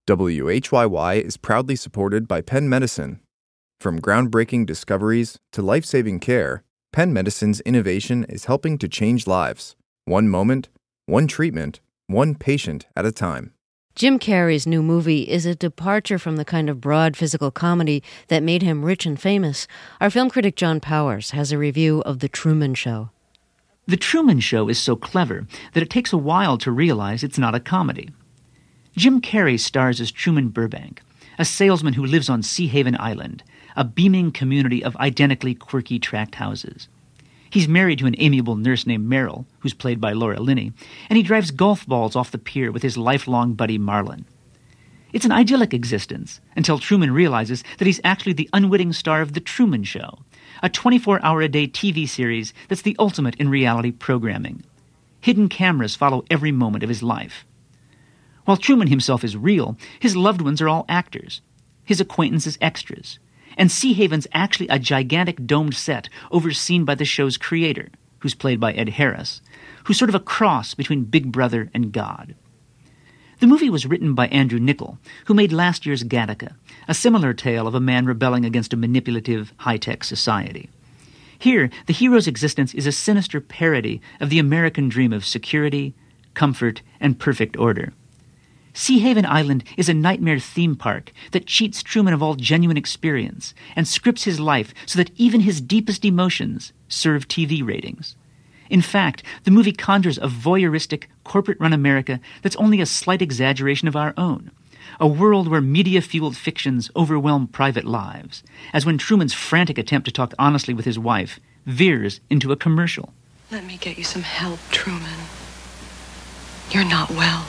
WHYY is proudly supported by Penn Medicine. From groundbreaking discoveries to life-saving care, Penn Medicine's innovation is helping to change lives. One moment, one treatment, one patient at a time. Jim Carrey's new movie is a departure from the kind of broad physical comedy that made him rich and famous. Our film critic John Powers has a review of The Truman Show. The Truman Show is so clever that it takes a while to realize it's not a comedy. Jim Carrey stars as Truman Burbank, a salesman who lives on Sea Haven Island, a beaming community of identically quirky tract houses. He's married to an amiable nurse named Meryl, who's played by Laura Linney, and he drives golf balls off the pier with his lifelong buddy Marlon. It's an idyllic existence until Truman realizes that he's actually the unwitting star of The Truman Show, a 24-hour-a-day TV series that's the ultimate in reality programming. Hidden cameras follow every moment of his life. While Truman himself is real, his loved ones are all actors, his acquaintances extras, and Sea Haven's actually a gigantic domed set overseen by the show's creator, who's played by Ed Harris, who's sort of a cross between Big Brother and God. The movie was written by Andrew Niccol, who made last year's Gattaca, a similar tale of a man rebelling against a manipulative, high-tech society. Here, the hero's existence is a sinister parody of the American dream of security, comfort, and perfect order. Sea Haven Island is a nightmare theme park that cheats Truman of all genuine experience and scripts his life so that even his deepest emotions serve TV ratings. In fact, the movie conjures a voyeuristic, corporate-run America that's only a slight exaggeration of our own, a world where media-fueled fictions overwhelm private lives, as when Truman's frantic attempt to talk honestly with his wife veers into a commercial. Let me get you some help, Truman. You're not well.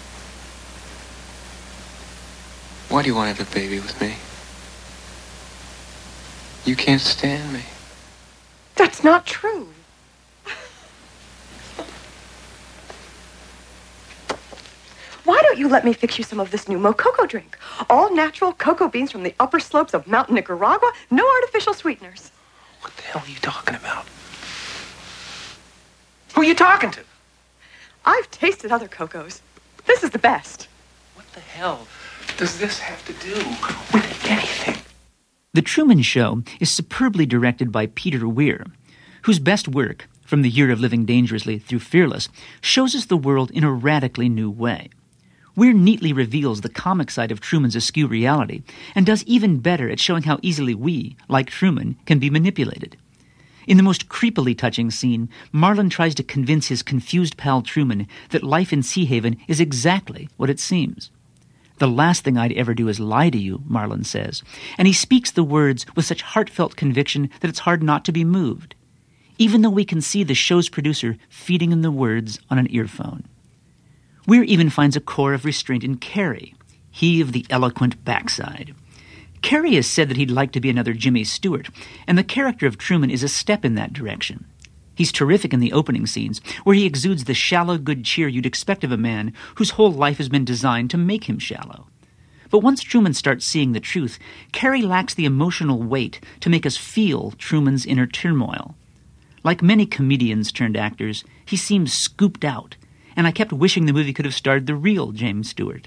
Why do you want to have a baby with me? You can't stand me. That's not true. Why don't you let me fix you some of this new Mococo drink? All natural cocoa beans from the upper slopes of Mountain Nicaragua, no artificial sweeteners. What the hell are you talking about? Who are you talking to? I've tasted other cocos. This is the best. What the hell does this have to do with anything? The Truman Show is superbly directed by Peter Weir, whose best work, from The Year of Living Dangerously through Fearless, shows us the world in a radically new way. Weir neatly reveals the comic side of Truman's askew reality and does even better at showing how easily we, like Truman, can be manipulated. In the most creepily touching scene, Marlon tries to convince his confused pal Truman that life in Sea Haven is exactly what it seems. "The last thing I'd ever do is lie to you," Marlon says, and he speaks the words with such heartfelt conviction that it's hard not to be moved, even though we can see the show's producer feeding him the words on an earphone. Weir even finds a core of restraint in Carrey, he of the eloquent backside. Carrey has said that he'd like to be another Jimmy Stewart, and the character of Truman is a step in that direction. He's terrific in the opening scenes, where he exudes the shallow good cheer you'd expect of a man whose whole life has been designed to make him shallow. But once Truman starts seeing the truth, Carrey lacks the emotional weight to make us feel Truman's inner turmoil. Like many comedians turned actors, he seems scooped out, and I kept wishing the movie could have starred the real James Stewart.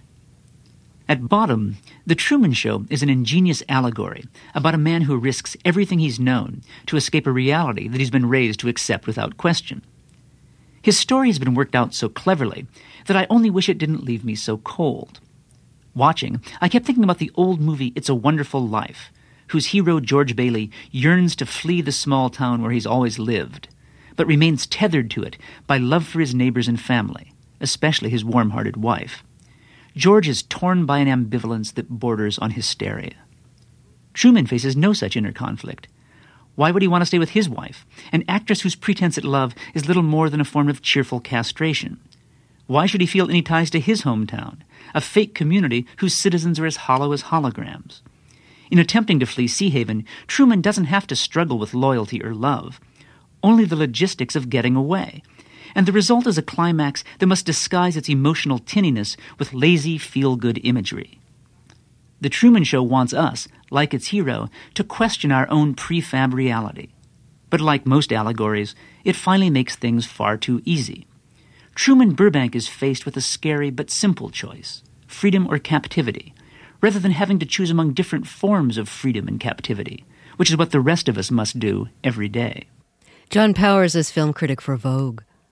At bottom, The Truman Show is an ingenious allegory about a man who risks everything he's known to escape a reality that he's been raised to accept without question. His story has been worked out so cleverly that I only wish it didn't leave me so cold. Watching, I kept thinking about the old movie It's a Wonderful Life, whose hero George Bailey yearns to flee the small town where he's always lived, but remains tethered to it by love for his neighbors and family, especially his warm-hearted wife. George is torn by an ambivalence that borders on hysteria. Truman faces no such inner conflict. Why would he want to stay with his wife, an actress whose pretense at love is little more than a form of cheerful castration? Why should he feel any ties to his hometown, a fake community whose citizens are as hollow as holograms? In attempting to flee Sea Haven, Truman doesn't have to struggle with loyalty or love, only the logistics of getting away. And the result is a climax that must disguise its emotional tinniness with lazy, feel-good imagery. The Truman Show wants us, like its hero, to question our own prefab reality. But like most allegories, it finally makes things far too easy. Truman Burbank is faced with a scary but simple choice: freedom or captivity, rather than having to choose among different forms of freedom and captivity, which is what the rest of us must do every day. John Powers is film critic for Vogue.